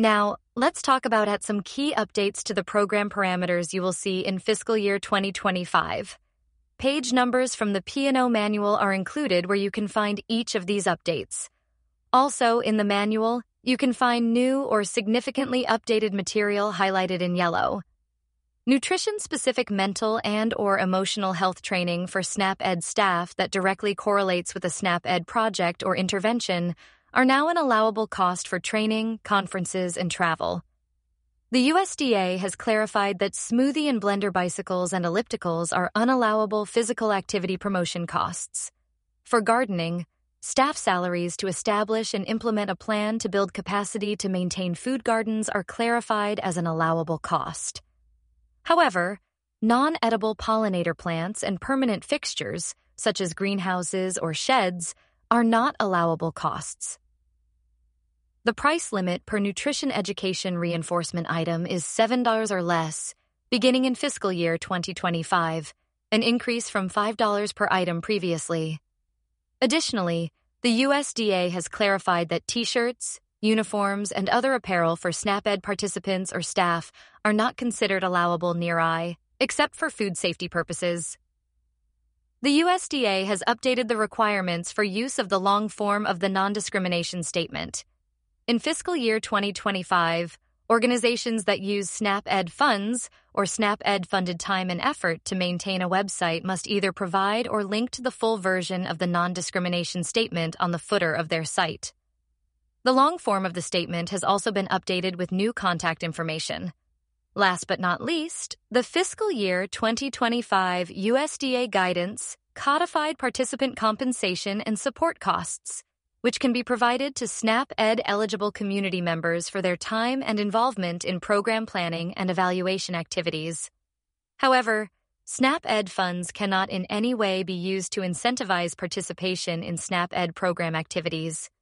Now, let's talk about some key updates to the program parameters you will see in fiscal year 2025. Page numbers from the P&O manual are included where you can find each of these updates. Also, in the manual, you can find new or significantly updated material highlighted in yellow. Nutrition-specific mental and/or emotional health training for SNAP-Ed staff that directly correlates with a SNAP-Ed project or intervention are now an allowable cost for training, conferences, and travel. The USDA has clarified that smoothie and blender bicycles and ellipticals are unallowable physical activity promotion costs. For gardening, staff salaries to establish and implement a plan to build capacity to maintain food gardens are clarified as an allowable cost. However, non-edible pollinator plants and permanent fixtures, such as greenhouses or sheds, are not allowable costs. The price limit per nutrition education reinforcement item is $7 or less, beginning in fiscal year 2025, an increase from $5 per item previously. Additionally, the USDA has clarified that T-shirts, uniforms, and other apparel for SNAP-Ed participants or staff are not considered allowable near-eye, except for food safety purposes. The USDA has updated the requirements for use of the long form of the non-discrimination statement. In fiscal year 2025, organizations that use SNAP-Ed funds or SNAP-Ed funded time and effort to maintain a website must either provide or link to the full version of the non-discrimination statement on the footer of their site. The long form of the statement has also been updated with new contact information. Last but not least, the fiscal year 2025 USDA guidance codified participant compensation and support costs, which can be provided to SNAP-Ed eligible community members for their time and involvement in program planning and evaluation activities. However, SNAP-Ed funds cannot in any way be used to incentivize participation in SNAP-Ed program activities.